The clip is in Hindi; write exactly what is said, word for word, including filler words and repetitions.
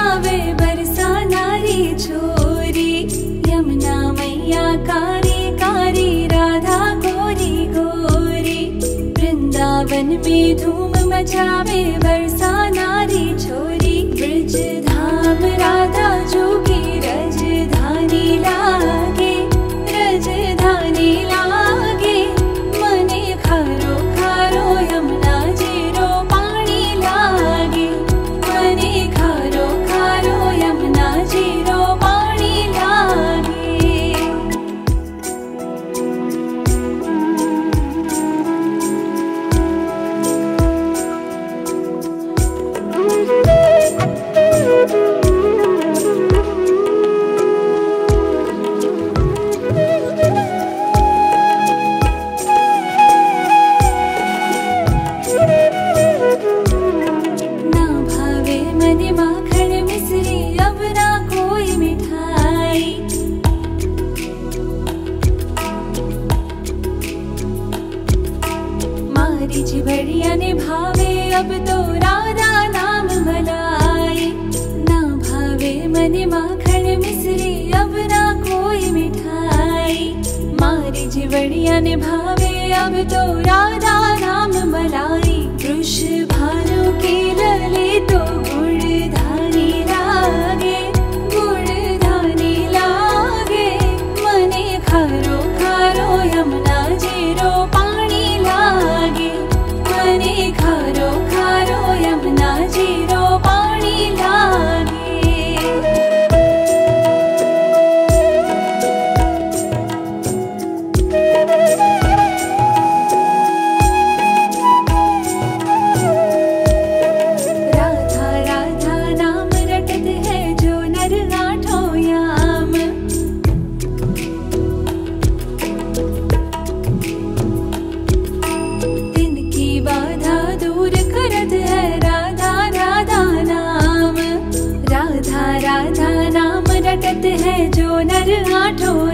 मचावे बरसा नारी छोरी। यमुना मैया कारी कारी राधा गोरी गोरी। वृंदावन में धूम मचावे बरसा नारी छोरी। ब्रज धाम राधा जोगी रजधानी लागे रजधानी लागे। मने खारो खारो यमुना जीरो पानी लागे। मने खारो खारो यमुना जीरो पानी लागे। ना भावे मने माखन मिश्री अब ना कोई मिठाई। मारी झिबड़िया ने भावे अब तो राधा नाम मलाई। ना भावे मने माखन मिश्री अब ना कोई मिठाई। मारी झिबड़िया ने भावे अब तो राधा नाम मलाई। वृष भानु के लले तो गुड़ धानी लागे गुड़ धानी लागे। मने खारो खारो यमुना जीरो पानी लागे। मने खारो खारो यमुना जीरो पानी लागे। राधा राधा नाम रटत है जो नर आठों याम। दिन की बाधा दूर करत है राधा राधा नाम। राधा राधा नाम रटत है जो नर आठों